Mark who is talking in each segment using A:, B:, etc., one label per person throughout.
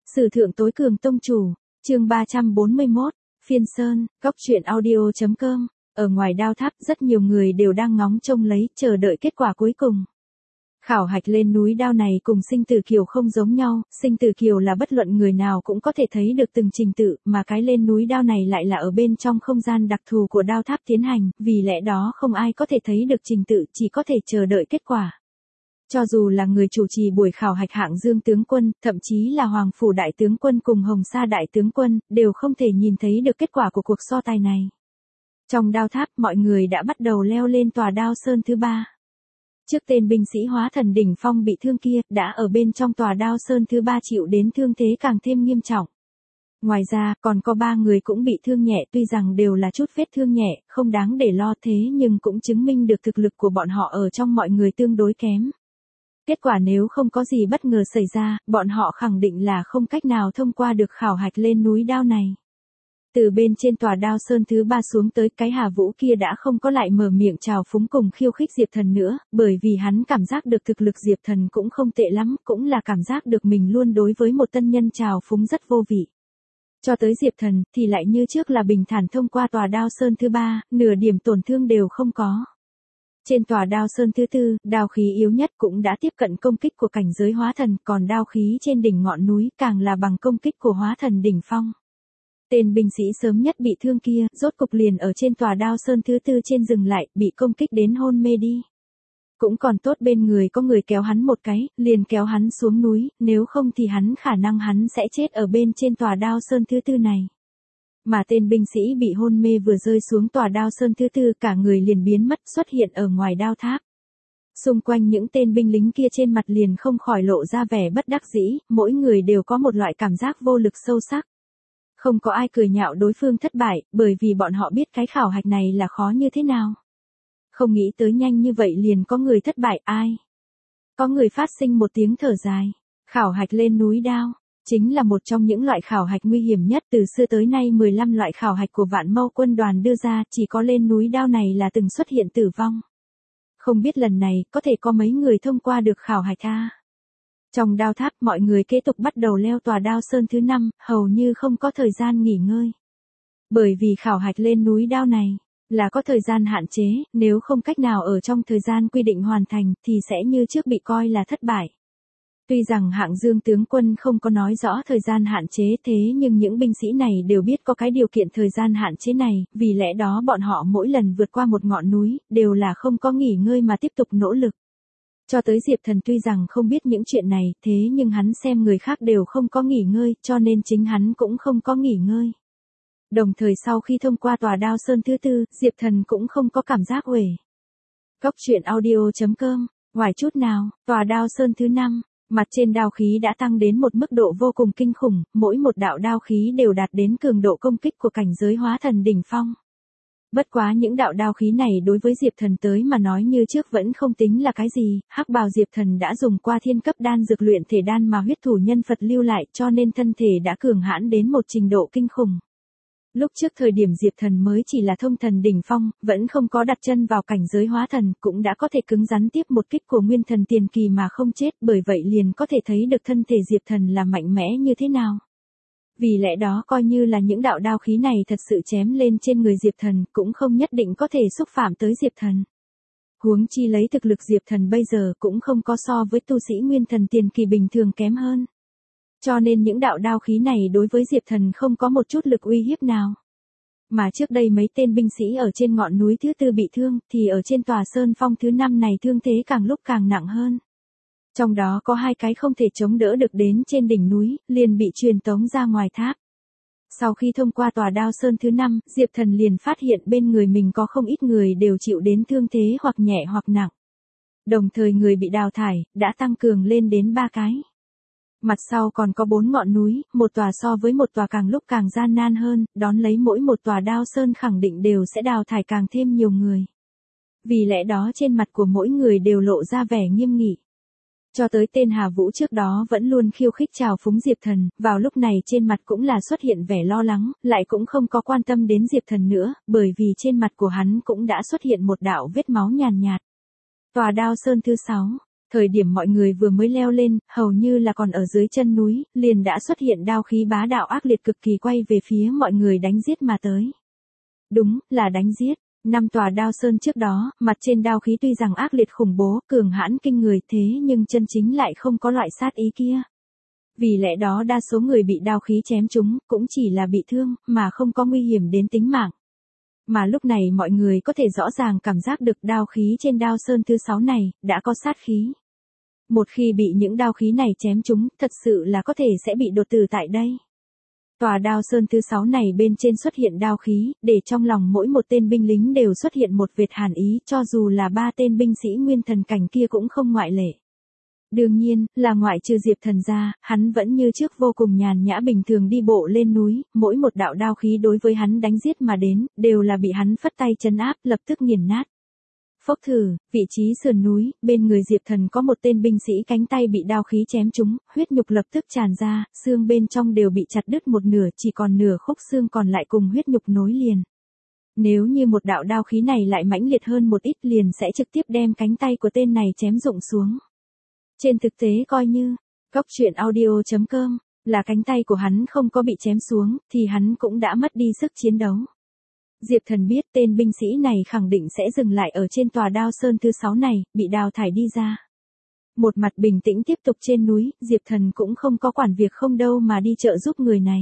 A: Sử thượng tối cường tông chủ, chương 341, Phiên Sơn, Góc truyện audio.com. Ở ngoài Đao Tháp rất nhiều người đều đang ngóng trông lấy, chờ đợi kết quả cuối cùng. Khảo hạch lên núi Đao này cùng sinh tử kiều không giống nhau, sinh tử kiều là bất luận người nào cũng có thể thấy được từng trình tự, mà cái lên núi Đao này lại là ở bên trong không gian đặc thù của Đao Tháp tiến hành, vì lẽ đó không ai có thể thấy được trình tự, chỉ có thể chờ đợi kết quả. Cho dù là người chủ trì buổi khảo hạch Hạng Dương tướng quân, thậm chí là Hoàng Phủ đại tướng quân cùng Hồng Sa đại tướng quân, đều không thể nhìn thấy được kết quả của cuộc so tài này. Trong Đao Tháp, mọi người đã bắt đầu leo lên tòa Đao Sơn thứ 3. Trước tên binh sĩ hóa thần đỉnh phong bị thương kia, đã ở bên trong tòa Đao Sơn thứ 3 chịu đến thương thế càng thêm nghiêm trọng. Ngoài ra, còn có 3 người cũng bị thương nhẹ, tuy rằng đều là chút vết thương nhẹ, không đáng để lo, thế nhưng cũng chứng minh được thực lực của bọn họ ở trong mọi người tương đối kém. Kết quả nếu không có gì bất ngờ xảy ra, bọn họ khẳng định là không cách nào thông qua được khảo hạch lên núi Đao này. Từ bên trên tòa Đao Sơn thứ 3 xuống tới, cái Hà Vũ kia đã không có lại mở miệng chào phúng cùng khiêu khích Diệp Thần nữa, bởi vì hắn cảm giác được thực lực Diệp Thần cũng không tệ lắm, cũng là cảm giác được mình luôn đối với một tân nhân chào phúng rất vô vị. Cho tới Diệp Thần, thì lại như trước là bình thản thông qua tòa Đao Sơn thứ 3, nửa điểm tổn thương đều không có. Trên tòa Đao Sơn thứ 4, đao khí yếu nhất cũng đã tiếp cận công kích của cảnh giới hóa thần, còn đao khí trên đỉnh ngọn núi càng là bằng công kích của hóa thần đỉnh phong. Tên binh sĩ sớm nhất bị thương kia, rốt cục liền ở trên tòa Đao Sơn thứ 4 trên dừng lại, bị công kích đến hôn mê đi. Cũng còn tốt bên người có người kéo hắn một cái, liền kéo hắn xuống núi, nếu không thì khả năng hắn sẽ chết ở bên trên tòa Đao Sơn thứ 4 này. Mà tên binh sĩ bị hôn mê vừa rơi xuống tòa Đao Sơn thứ 4, cả người liền biến mất, xuất hiện ở ngoài Đao Tháp. Xung quanh những tên binh lính kia trên mặt liền không khỏi lộ ra vẻ bất đắc dĩ, mỗi người đều có một loại cảm giác vô lực sâu sắc. Không có ai cười nhạo đối phương thất bại, bởi vì bọn họ biết cái khảo hạch này là khó như thế nào. Không nghĩ tới nhanh như vậy liền có người thất bại, ai? Có người phát sinh một tiếng thở dài. Khảo hạch lên núi Đao chính là một trong những loại khảo hạch nguy hiểm nhất, từ xưa tới nay 15 loại khảo hạch của Vạn Mâu quân đoàn đưa ra, chỉ có lên núi Đao này là từng xuất hiện tử vong. Không biết lần này có thể có mấy người thông qua được khảo hạch a? Trong Đao Tháp, mọi người kế tục bắt đầu leo tòa Đao Sơn thứ 5, hầu như không có thời gian nghỉ ngơi. Bởi vì khảo hạch lên núi Đao này là có thời gian hạn chế, nếu không cách nào ở trong thời gian quy định hoàn thành thì sẽ như trước bị coi là thất bại. Tuy rằng Hạng Dương tướng quân không có nói rõ thời gian hạn chế, thế nhưng những binh sĩ này đều biết có cái điều kiện thời gian hạn chế này, vì lẽ đó bọn họ mỗi lần vượt qua một ngọn núi, đều là không có nghỉ ngơi mà tiếp tục nỗ lực. Cho tới Diệp Thần tuy rằng không biết những chuyện này, thế nhưng hắn xem người khác đều không có nghỉ ngơi, cho nên chính hắn cũng không có nghỉ ngơi. Đồng thời sau khi thông qua tòa Đao Sơn thứ 4, Diệp Thần cũng không có cảm giác uể. Góc truyện audio.com, ngoài chút nào, tòa Đao Sơn thứ 5. Mặt trên đao khí đã tăng đến một mức độ vô cùng kinh khủng, mỗi một đạo đao khí đều đạt đến cường độ công kích của cảnh giới hóa thần đỉnh phong. Bất quá những đạo đao khí này đối với Diệp Thần tới mà nói như trước vẫn không tính là cái gì, hắc bào Diệp Thần đã dùng qua thiên cấp đan dược luyện thể đan mà huyết thủ nhân Phật lưu lại, cho nên thân thể đã cường hãn đến một trình độ kinh khủng. Lúc trước thời điểm Diệp Thần mới chỉ là thông thần đỉnh phong, vẫn không có đặt chân vào cảnh giới hóa thần, cũng đã có thể cứng rắn tiếp một kích của nguyên thần tiền kỳ mà không chết, bởi vậy liền có thể thấy được thân thể Diệp Thần là mạnh mẽ như thế nào. Vì lẽ đó coi như là những đạo đao khí này thật sự chém lên trên người Diệp Thần, cũng không nhất định có thể xúc phạm tới Diệp Thần. Huống chi lấy thực lực Diệp Thần bây giờ cũng không có so với tu sĩ nguyên thần tiền kỳ bình thường kém hơn. Cho nên những đạo đao khí này đối với Diệp Thần không có một chút lực uy hiếp nào. Mà trước đây mấy tên binh sĩ ở trên ngọn núi thứ 4 bị thương, thì ở trên tòa Sơn Phong thứ 5 này thương thế càng lúc càng nặng hơn. Trong đó có 2 cái không thể chống đỡ được đến trên đỉnh núi, liền bị truyền tống ra ngoài tháp. Sau khi thông qua tòa Đao Sơn thứ 5, Diệp Thần liền phát hiện bên người mình có không ít người đều chịu đến thương thế hoặc nhẹ hoặc nặng. Đồng thời người bị đào thải, đã tăng cường lên đến 3 cái. Mặt sau còn có 4 ngọn núi, một tòa so với một tòa càng lúc càng gian nan hơn, đón lấy mỗi một tòa Đao Sơn khẳng định đều sẽ đào thải càng thêm nhiều người. Vì lẽ đó trên mặt của mỗi người đều lộ ra vẻ nghiêm nghị. Cho tới tên Hà Vũ trước đó vẫn luôn khiêu khích chào phúng Diệp Thần, vào lúc này trên mặt cũng là xuất hiện vẻ lo lắng, lại cũng không có quan tâm đến Diệp Thần nữa, bởi vì trên mặt của hắn cũng đã xuất hiện một đạo vết máu nhàn nhạt. Tòa Đao Sơn thứ 6. Thời điểm mọi người vừa mới leo lên, hầu như là còn ở dưới chân núi, liền đã xuất hiện đao khí bá đạo ác liệt cực kỳ quay về phía mọi người đánh giết mà tới. Đúng, là đánh giết. 5 tòa đao sơn trước đó, mặt trên đao khí tuy rằng ác liệt khủng bố, cường hãn kinh người thế nhưng chân chính lại không có loại sát ý kia. Vì lẽ đó đa số người bị đao khí chém trúng, cũng chỉ là bị thương, mà không có nguy hiểm đến tính mạng. Mà lúc này mọi người có thể rõ ràng cảm giác được đao khí trên đao sơn thứ 6 này, đã có sát khí. Một khi bị những đao khí này chém trúng, thật sự là có thể sẽ bị đột tử tại đây. Tòa đao sơn thứ 6 này bên trên xuất hiện đao khí, để trong lòng mỗi một tên binh lính đều xuất hiện một vệt hàn ý, cho dù là 3 tên binh sĩ nguyên thần cảnh kia cũng không ngoại lệ. Đương nhiên, là ngoại trừ Diệp Thần ra, hắn vẫn như trước vô cùng nhàn nhã bình thường đi bộ lên núi, mỗi một đạo đao khí đối với hắn đánh giết mà đến, đều là bị hắn phất tay trấn áp, lập tức nghiền nát. Phốc thử, vị trí sườn núi, bên người Diệp Thần có một tên binh sĩ cánh tay bị đao khí chém trúng, huyết nhục lập tức tràn ra, xương bên trong đều bị chặt đứt một nửa, chỉ còn nửa khúc xương còn lại cùng huyết nhục nối liền. Nếu như một đạo đao khí này lại mãnh liệt hơn một ít liền sẽ trực tiếp đem cánh tay của tên này chém rụng xuống. Trên thực tế coi như, Cóc Truyện Audio.com, là cánh tay của hắn không có bị chém xuống, thì hắn cũng đã mất đi sức chiến đấu. Diệp Thần biết tên binh sĩ này khẳng định sẽ dừng lại ở trên tòa đao sơn thứ 6 này, bị đào thải đi ra. Một mặt bình tĩnh tiếp tục trên núi, Diệp Thần cũng không có quản việc không đâu mà đi trợ giúp người này.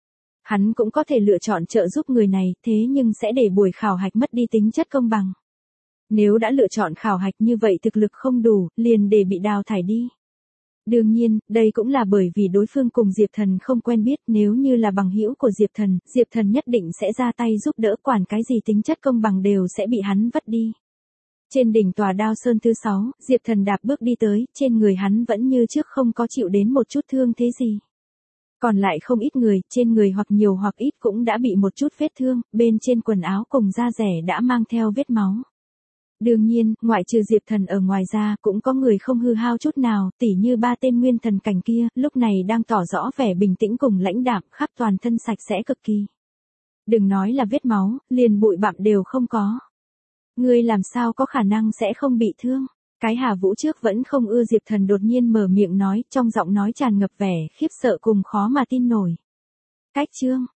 A: Hắn cũng có thể lựa chọn trợ giúp người này, thế nhưng sẽ để buổi khảo hạch mất đi tính chất công bằng. Nếu đã lựa chọn khảo hạch như vậy thực lực không đủ, liền để bị đào thải đi. Đương nhiên, đây cũng là bởi vì đối phương cùng Diệp Thần không quen biết, nếu như là bằng hữu của Diệp Thần nhất định sẽ ra tay giúp đỡ, quản cái gì tính chất công bằng đều sẽ bị hắn vất đi. Trên đỉnh tòa đao sơn thứ 6, Diệp Thần đạp bước đi tới, trên người hắn vẫn như trước không có chịu đến một chút thương thế gì. Còn lại không ít người, trên người hoặc nhiều hoặc ít cũng đã bị một chút vết thương, bên trên quần áo cùng da rẻ đã mang theo vết máu. Đương nhiên, ngoại trừ Diệp Thần ở ngoài ra, cũng có người không hư hao chút nào, tỉ như 3 tên nguyên thần cảnh kia, lúc này đang tỏ rõ vẻ bình tĩnh cùng lãnh đạm, khắp toàn thân sạch sẽ cực kỳ. Đừng nói là vết máu, liền bụi bặm đều không có. Ngươi làm sao có khả năng sẽ không bị thương? Cái Hà Vũ trước vẫn không ưa Diệp Thần đột nhiên mở miệng nói, trong giọng nói tràn ngập vẻ khiếp sợ cùng khó mà tin nổi. Cách chương